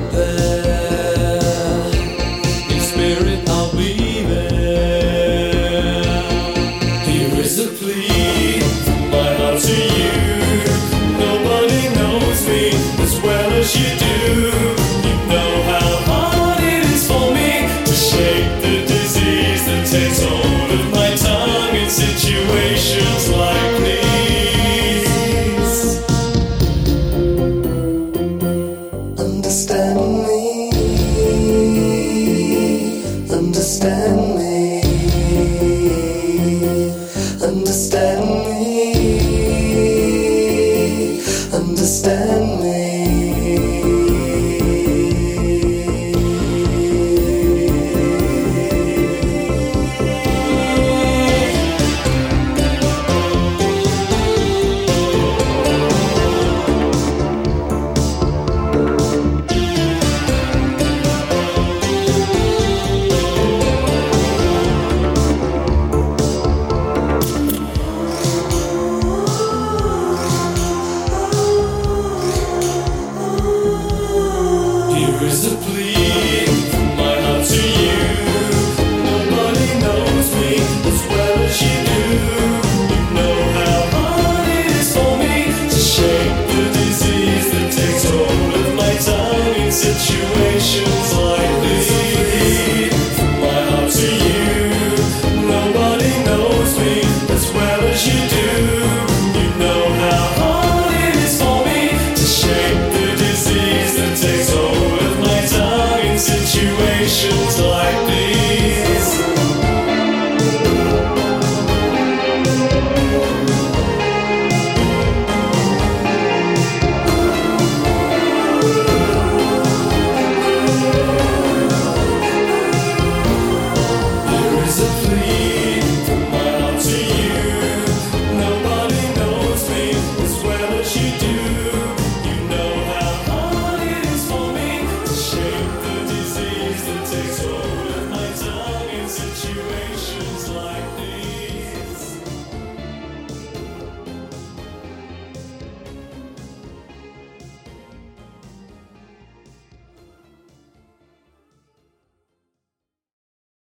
there. In spirit, I'll be there. Here is a plea from my heart to you. Nobody knows me as well as you do. You know how hard it is for me to shake the disease that takes hold of my tongue in situations like these. Understand me, understand me, understand me, understand me. Here is a plea